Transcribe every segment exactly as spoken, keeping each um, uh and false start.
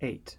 eight.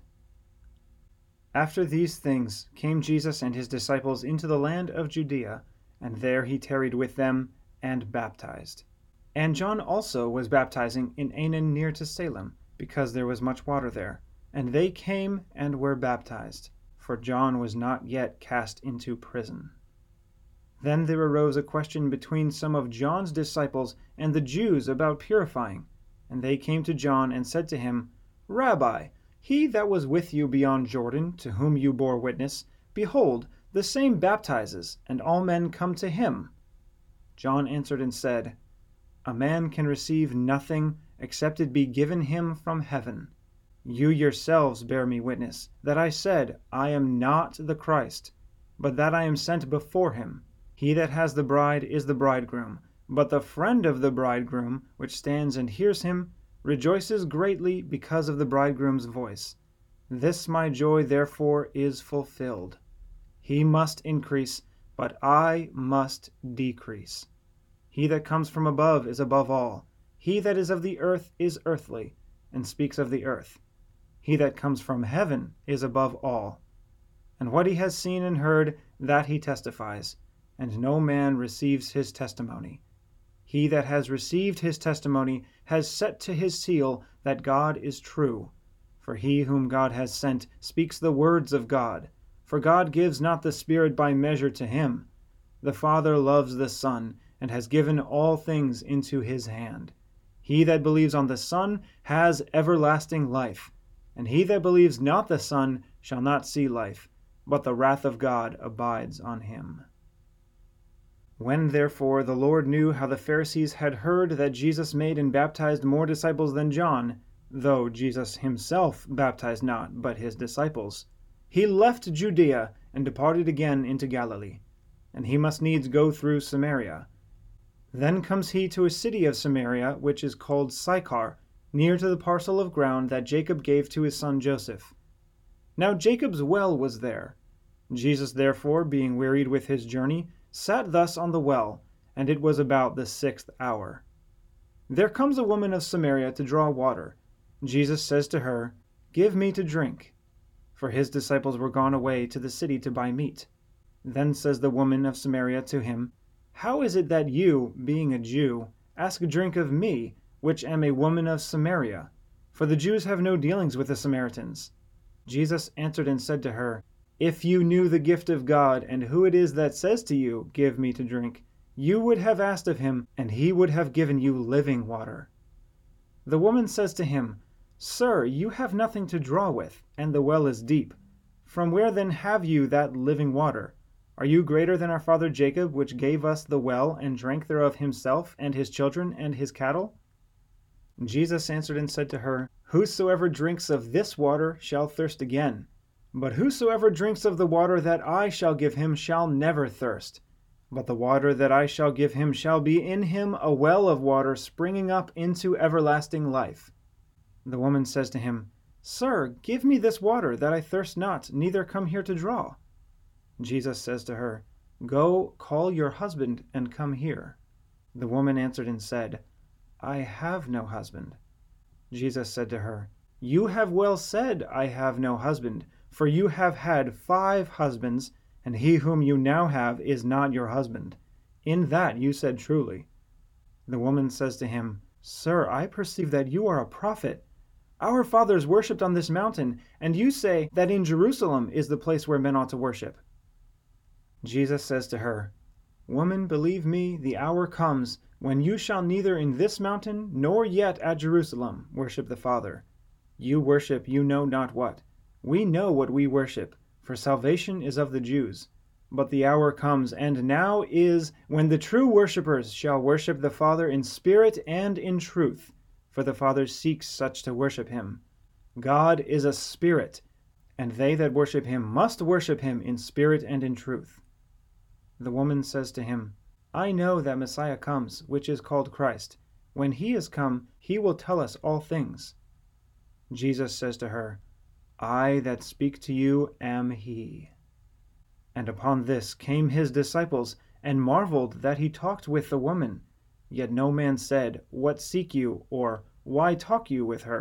After these things came Jesus and his disciples into the land of Judea, and there he tarried with them, and baptized. And John also was baptizing in Aenon near to Salem, because there was much water there. And they came and were baptized, for John was not yet cast into prison. Then there arose a question between some of John's disciples and the Jews about purifying. And they came to John and said to him, Rabbi, he that was with you beyond Jordan, to whom you bore witness, behold, the same baptizes, and all men come to him. John answered and said, A man can receive nothing except it be given him from heaven. You yourselves bear me witness, that I said, I am not the Christ, but that I am sent before him. He that has the bride is the bridegroom, but the friend of the bridegroom, which stands and hears him, rejoices greatly because of the bridegroom's voice. This my joy therefore is fulfilled. He must increase, but I must decrease. He that comes from above is above all. He that is of the earth is earthly, and speaks of the earth. He that comes from heaven is above all. And what he has seen and heard, that he testifies, and no man receives his testimony. He that has received his testimony has set to his seal that God is true. For he whom God has sent speaks the words of God. For God gives not the Spirit by measure to him. The Father loves the Son, and has given all things into his hand. He that believes on the Son has everlasting life, and he that believes not the Son shall not see life, but the wrath of God abides on him. When therefore the Lord knew how the Pharisees had heard that Jesus made and baptized more disciples than John, though Jesus himself baptized not, but his disciples, he left Judea and departed again into Galilee. And he must needs go through Samaria. Then comes he to a city of Samaria, which is called Sychar, near to the parcel of ground that Jacob gave to his son Joseph. Now Jacob's well was there. Jesus therefore, being wearied with his journey, sat thus on the well, and it was about the sixth hour. There comes a woman of Samaria to draw water. Jesus says to her, Give me to drink. For his disciples were gone away to the city to buy meat. Then says the woman of Samaria to him, How is it that you, being a Jew, ask drink of me, which am a woman of Samaria? For the Jews have no dealings with the Samaritans. Jesus answered and said to her, If you knew the gift of God, and who it is that says to you, Give me to drink, you would have asked of him, and he would have given you living water. The woman says to him, Sir, you have nothing to draw with, and the well is deep. From where then have you that living water? Are you greater than our father Jacob, which gave us the well, and drank thereof himself, and his children, and his cattle? Jesus answered and said to her, Whosoever drinks of this water shall thirst again. But whosoever drinks of the water that I shall give him shall never thirst. But the water that I shall give him shall be in him a well of water springing up into everlasting life. The woman says to him, Sir, give me this water, that I thirst not, neither come here to draw. Jesus says to her, Go, call your husband, and come here. The woman answered and said, I have no husband. Jesus said to her, You have well said, I have no husband, for you have had five husbands, and he whom you now have is not your husband. In that you said truly. The woman says to him, Sir, I perceive that you are a prophet. Our fathers worshipped on this mountain, and you say that in Jerusalem is the place where men ought to worship. Jesus says to her, Woman, believe me, the hour comes when you shall neither in this mountain nor yet at Jerusalem worship the Father. You worship you know not what. We know what we worship, for salvation is of the Jews. But the hour comes, and now is, when the true worshippers shall worship the Father in spirit and in truth, for the Father seeks such to worship him. God is a spirit, and they that worship him must worship him in spirit and in truth. The woman says to him, I know that Messiah comes, which is called Christ. When he is come, he will tell us all things. Jesus says to her, I that speak to you am he. And upon this came his disciples, and marveled that he talked with the woman. Yet no man said, What seek you? Or, Why talk you with her?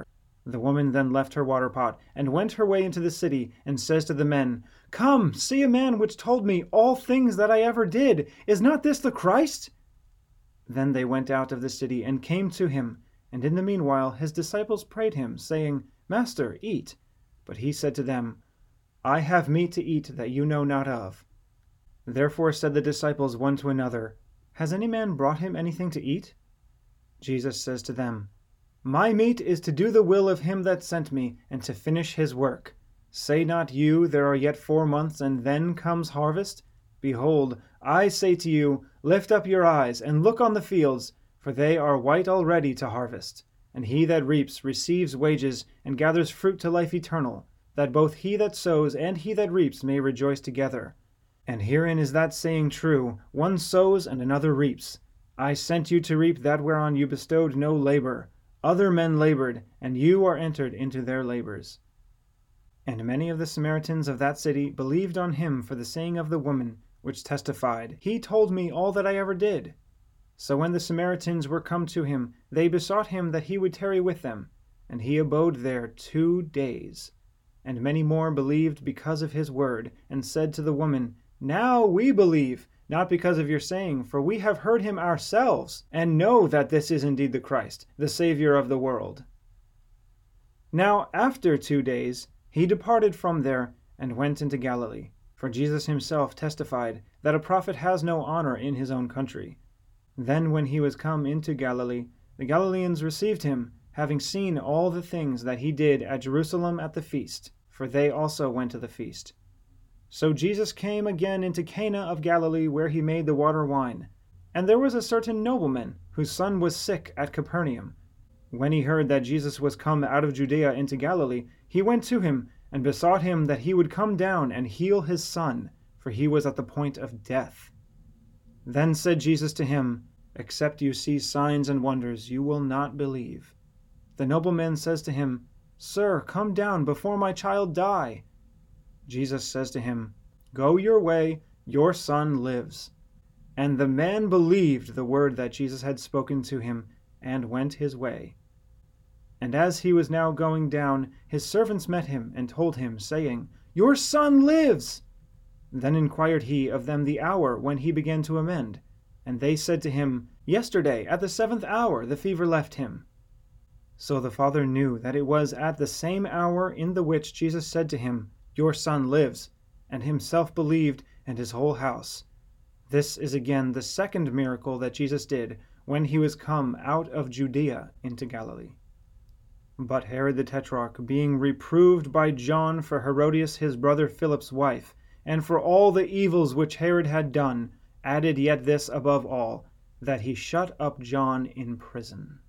The woman then left her water pot, and went her way into the city, and says to the men, Come, see a man which told me all things that I ever did. Is not this the Christ? Then they went out of the city, and came to him. And in the meanwhile his disciples prayed him, saying, Master, eat. But he said to them, I have meat to eat that you know not of. Therefore said the disciples one to another, Has any man brought him anything to eat? Jesus says to them, My meat is to do the will of him that sent me, and to finish his work. Say not you, There are yet four months, and then comes harvest? Behold, I say to you, Lift up your eyes, and look on the fields, for they are white already to harvest. And he that reaps receives wages, and gathers fruit to life eternal, that both he that sows and he that reaps may rejoice together. And herein is that saying true, One sows and another reaps. I sent you to reap that whereon you bestowed no labor. Other men labored, and you are entered into their labors. And many of the Samaritans of that city believed on him for the saying of the woman, which testified, He told me all that I ever did. So when the Samaritans were come to him, they besought him that he would tarry with them. And he abode there two days. And many more believed because of his word, and said to the woman, Now we believe, not because of your saying, for we have heard him ourselves, and know that this is indeed the Christ, the Savior of the world. Now after two days he departed from there, and went into Galilee. For Jesus himself testified that a prophet has no honor in his own country. Then when he was come into Galilee, the Galileans received him, having seen all the things that he did at Jerusalem at the feast, for they also went to the feast. So Jesus came again into Cana of Galilee, where he made the water wine. And there was a certain nobleman, whose son was sick at Capernaum. When he heard that Jesus was come out of Judea into Galilee, he went to him, and besought him that he would come down and heal his son, for he was at the point of death. Then said Jesus to him, Except you see signs and wonders, you will not believe. The nobleman says to him, Sir, come down before my child die. Jesus says to him, Go your way, your son lives. And the man believed the word that Jesus had spoken to him, and went his way. And as he was now going down, his servants met him, and told him, saying, Your son lives. Then inquired he of them the hour when he began to amend. And they said to him, Yesterday, at the seventh hour, the fever left him. So the father knew that it was at the same hour in the which Jesus said to him, Your son lives, and himself believed, and his whole house. This is again the second miracle that Jesus did, when he was come out of Judea into Galilee. But Herod the Tetrarch, being reproved by John for Herodias his brother Philip's wife, and for all the evils which Herod had done, added yet this above all, that he shut up John in prison.